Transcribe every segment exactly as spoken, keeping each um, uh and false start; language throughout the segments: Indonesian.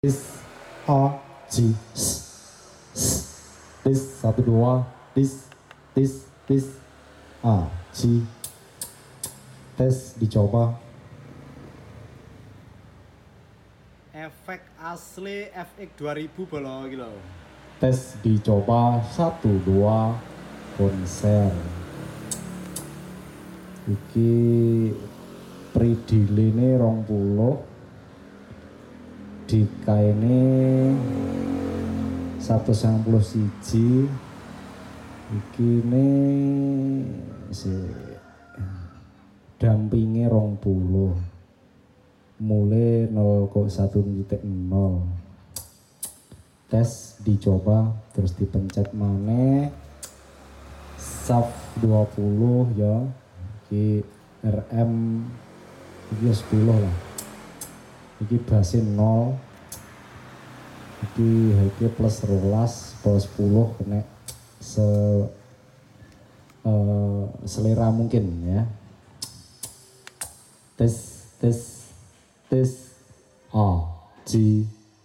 Tis A J tis satu dua tis tis tis A J tes dicoba. Efek asli F X dua ribu bolo gitu. Tes dicoba satu dua konser. Iki pridiline rong puluh dikaine satu sembilan puluh siji iki ne si dampinge rong puluh mulai nol koma satu titik nol. Tes dicoba terus dipencet maneh saf dua puluh ya iki R M iki sepuluh lah, iki basin nol, iki H P plus rolas plus sepuluh kena se uh, selera mungkin ya. Tes tes tes A J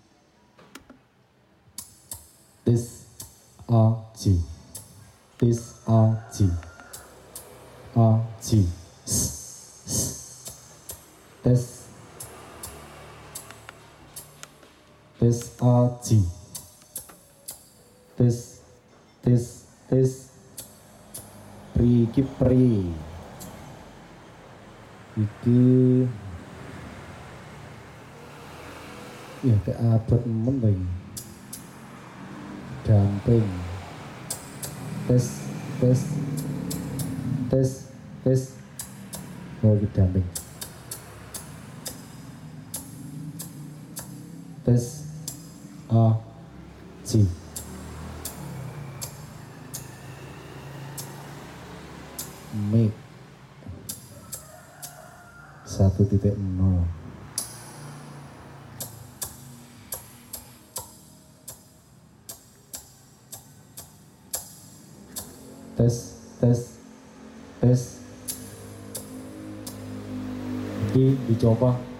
tes A J tes A J A J tes tes A J tes tes tes pri iki pri iki ya kayak abot men damping. Tes tes tes tes oh iki damping. Tes A J mic satu titik nol. Tes tes tes di dicoba